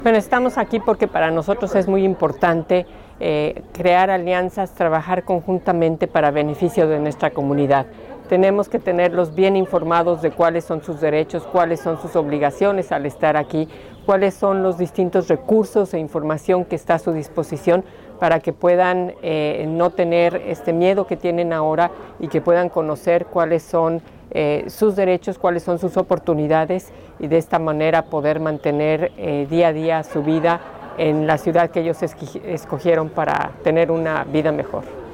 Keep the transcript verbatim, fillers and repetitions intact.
Bueno, estamos aquí porque para nosotros es muy importante eh, crear alianzas, trabajar conjuntamente para beneficio de nuestra comunidad. Tenemos que tenerlos bien informados de cuáles son sus derechos, cuáles son sus obligaciones al estar aquí, cuáles son los distintos recursos e información que está a su disposición para que puedan eh, no tener este miedo que tienen ahora y que puedan conocer cuáles son eh, sus derechos, cuáles son sus oportunidades y de esta manera poder mantener eh, día a día su vida en la ciudad que ellos escogieron para tener una vida mejor.